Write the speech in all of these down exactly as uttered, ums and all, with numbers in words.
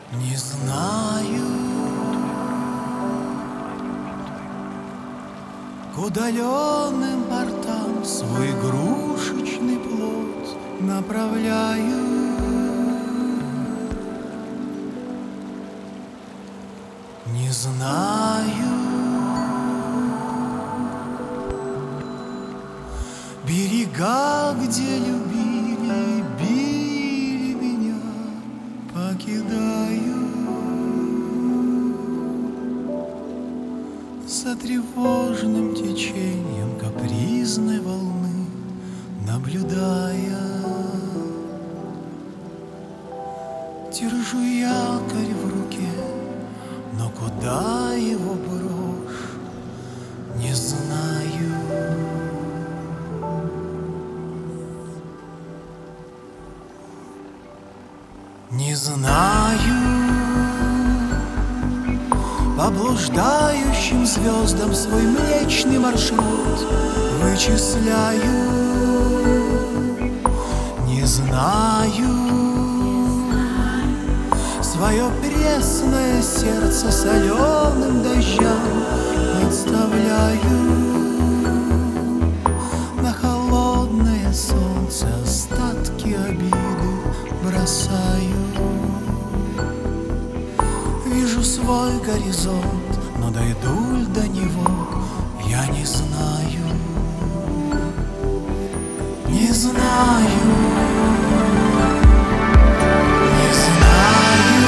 Не знаю, к удаленным портам свой игрушечный плод направляю. Не знаю, берега, где любили, били меня, покидаю. За тревожным течением капризной волны наблюдая, держу якорь в руке, но куда его брошь, не знаю. Не знаю, по блуждающим звездам свой млечный маршрут вычисляю. Не знаю, свое пресное сердце соленым дождям подставляю. На холодное солнце остатки обиды бросаю. Вижу свой горизонт, но дойду ль до него, я не знаю. Не знаю, не знаю.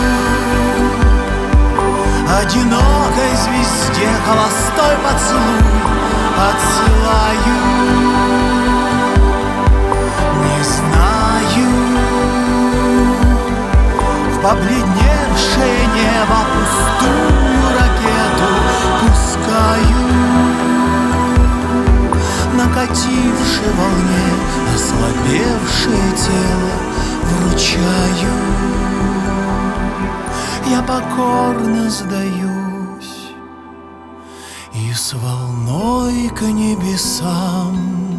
Одинокой звезде холостой поцелуй отсылаю. Не знаю, в побледневшее небо пустую ракету пускаю. Накатившей волне ослабевшее тело вручаю. Я покорно сдаюсь и с волной к небесам